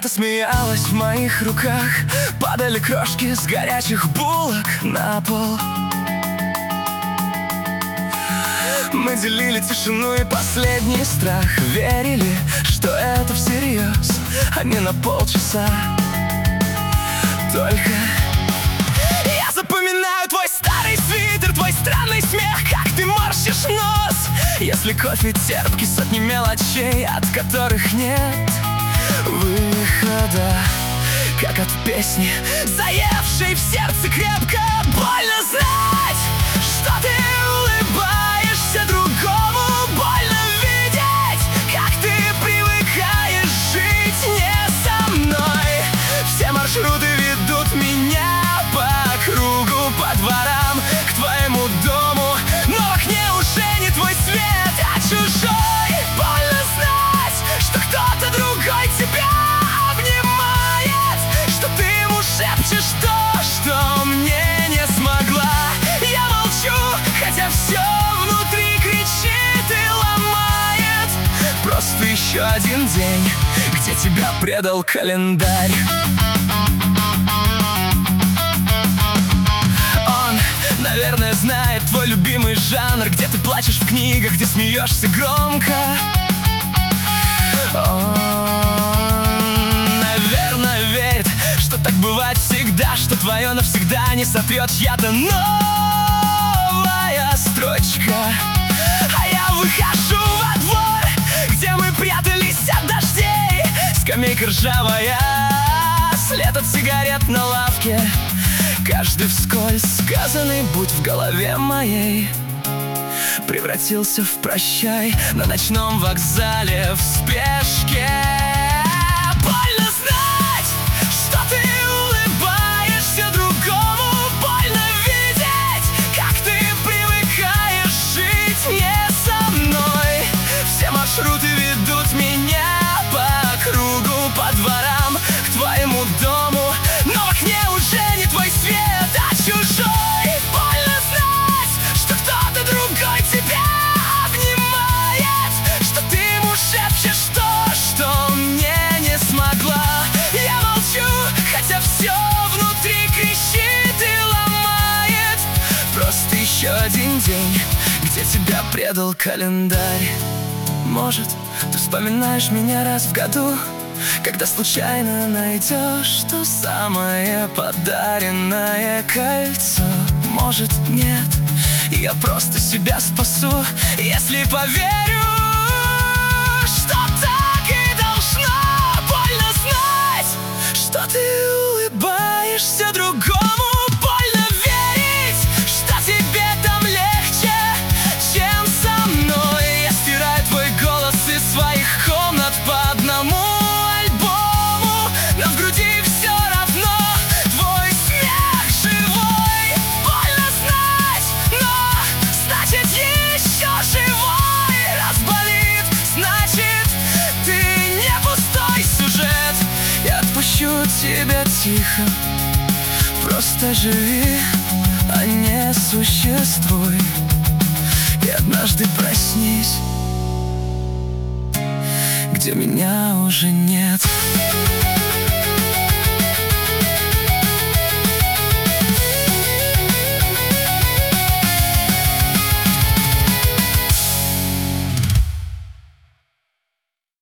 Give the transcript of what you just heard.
Когда ты смеялась в моих руках, падали крошки с горячих булок на пол. Мы делили тишину и последний страх, верили, что это всерьез, а не на полчаса. Только я запоминаю твой старый свитер, твой странный смех, как ты морщишь нос. Если кофе терпкий, сотни мелочей, от которых нет выхода, как от песни, заевшей в сердце крепко. Больно знать, что ты улыбаешься другому, больно видеть, как ты привыкаешь жить не со мной. Все маршруты ведут меня по кругу, по дворам, к твоему дому, но в окне уже не твой свет, а чужой. Больно знать, что кто-то другой тебя обнимает, что ты ему шепчешь то, что мне не смогла. Я молчу, хотя все внутри кричит и ломает. Просто еще один день, где тебя предал календарь. Наверное, знает твой любимый жанр, где ты плачешь в книгах, где смеешься громко. Он, наверное, верит, что так бывает всегда, что твое навсегда не сотрет чья-то новая строчка. А я выхожу во двор, где мы прятались от дождей. Скамейка ржавая, след от сигарет на лавке. Каждый вскользь сказанный будь в голове моей превратился в прощай на ночном вокзале в спешке. Больно знать, что ты улыбаешься другому, больно видеть, как ты привыкаешь жить не со мной. Все маршруты ведут меня по кругу, по дворам, к твоему дому, но в окне уже не твой свет, а чужой. Больно знать, что кто-то другой тебя обнимает, что ты ему шепчешь то, что мне не смогла. Я молчу, хотя все внутри кричит и ломает. Просто еще один день, где тебя предал календарь. Может, ты вспоминаешь меня раз в году, когда случайно найдешь то самое подаренное кольцо. Может, нет, я просто себя спасу, если поверю, что так и должно. Больно знать, что ты улыбаешься другому, больно верить, что тебе там легче, чем со мной. Я стираю твой голос из своих комнат по одному альбому, но в груди все равно твой смех живой. Больно знать, но значит еще живой. Раз болит, значит ты не пустой сюжет. Я отпущу тебя тихо, просто живи, а не существуй. И однажды проснись, где меня уже нет.